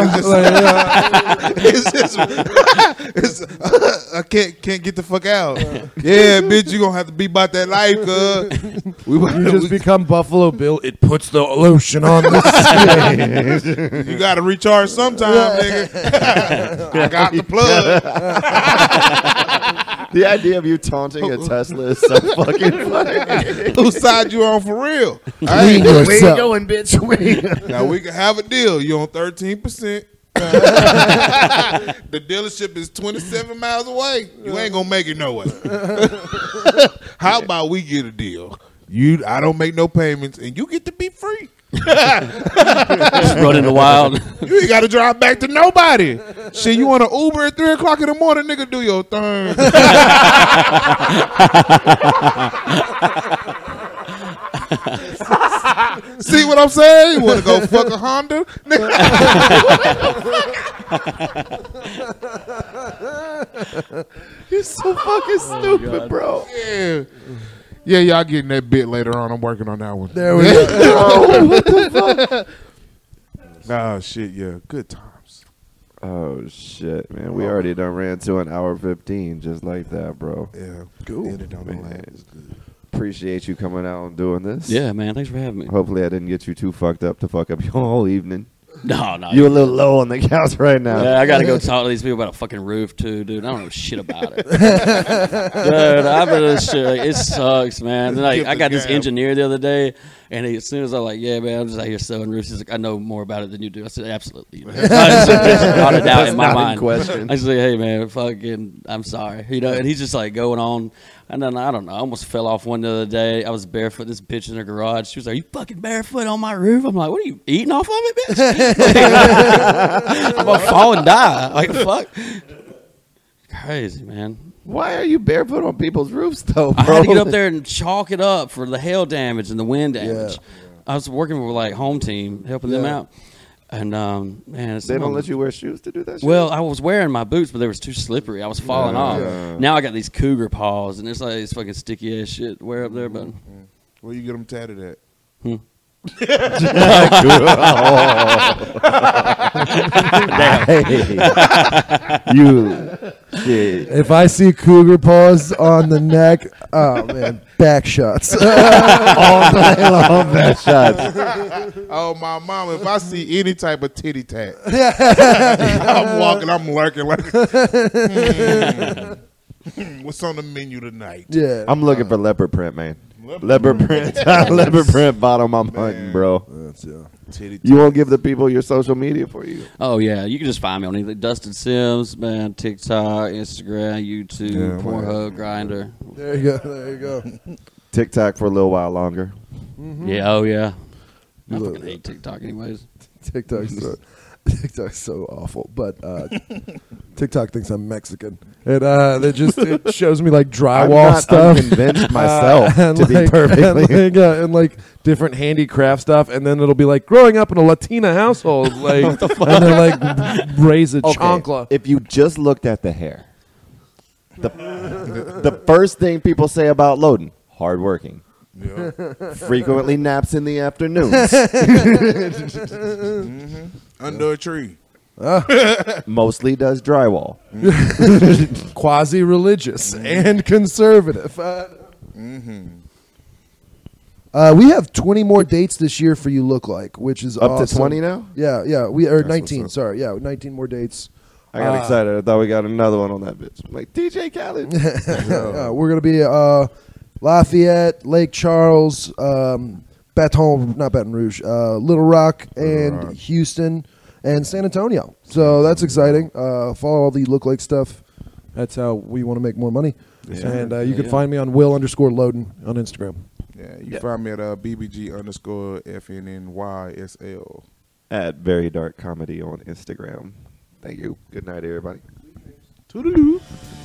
I can't get the fuck out. Yeah, bitch, you gonna have to be about that life, You just become Buffalo Bill. It puts the lotion on the skin. you gotta recharge sometime, nigga. I got the plug. The idea of you taunting a Tesla is so fucking funny. Whose side you on for real? Clean Hey, yourself. going, bitch? now we can have a deal. You on 13%. The dealership is 27 miles away. You ain't gonna make it nowhere. How about we get a deal? I don't make no payments, and you get to be free. Just run in the wild. You ain't got to drive back to nobody. Shit, you want an Uber at 3 o'clock in the morning, nigga? Do your thing. See what I'm saying? You want to go fuck a Honda? You're so fucking stupid, bro. Yeah. Yeah, y'all getting that bit later on. I'm working on that one. There we go. Oh, shit, yeah. Good times. Oh shit, man. We already done ran to an hour 15 just like that, bro. Yeah. Cool. Edit on the Man. line is good. Appreciate you coming out and doing this. Yeah, man. Thanks for having me. Hopefully I didn't get you too fucked up to fuck up your whole evening. No. You a little low on the couch right now. Yeah, I gotta go talk to these people about a fucking roof too, dude. I don't know shit about it. Dude, I've been this shit. Like, it sucks, man. And, like, I got this engineer the other day, and as soon as I'm like, yeah, man, I'm just out here sewing roofs. He's like, I know more about it than you do. I said, absolutely. I just brought it out in my not in mind. question. I just like, hey, man, fucking, I'm sorry, And he's just like going on. And then I don't know. I almost fell off one the other day. I was barefoot. This bitch in her garage. She was like, "Are you fucking barefoot on my roof?" I'm like, "What are you eating off of it, bitch?" I'm gonna fall and die. Like fuck. Crazy, man. Why are you barefoot on people's roofs though, bro? I had to get up there and chalk it up for the hail damage and the wind damage. Yeah. I was working with like home team, helping them out. And man, They don't let you wear shoes to do that shit? Well, I was wearing my boots, but they was too slippery. I was falling off. Yeah. Now I got these cougar paws, and it's like this fucking sticky ass shit to wear up there. But Where you get them tatted at? You shit. If I see cougar paws on the neck, oh man, back shots. All day long, back shots. Oh, my mom, if I see any type of titty tat, I'm walking, I'm lurking like, what's on the menu tonight? Yeah, I'm looking for leopard print, man. Leopard print. Leopard print bottom I'm hunting, bro. That's, Titty You won't give the people your social media for you? oh yeah, you can just find me on anything. Dustin Sims, man, TikTok, Instagram, YouTube, Yeah, Pornhub, Grinder. there you go. There you go. TikTok for a little while longer. Yeah, oh yeah. I You fucking look- hate TikTok, anyways. TikTok's so awful, but TikTok thinks I'm Mexican, and it shows me like I'm drywall not stuff. unconvinced myself, and to be perfectly. and like different handicraft stuff, and then it'll be like growing up in a Latina household, like and then like raise a chancla. If you just looked at the hair, the first thing people say about Loden, hardworking. Yeah. Frequently naps in the afternoons. Under a tree. Mostly does drywall. Quasi-religious and conservative. We have 20 more dates this year for You Look Like, which is Up awesome. to 20 now? Yeah. We are That's 19. what's up. Sorry, 19 more dates. I got excited. I thought we got another one on that bitch. I'm like, DJ Khaled. We're gonna be Lafayette, Lake Charles, Baton Rouge, Little Rock, and Rock. Houston, and San Antonio. So that's exciting. Follow all the Look Like stuff. That's how we want to make more money. And you can find me on Will_Loden on Instagram. Yeah, you find me at BBG_FNNYSL. At Very Dark Comedy on Instagram. Thank you. Good night, everybody. Toodaloo.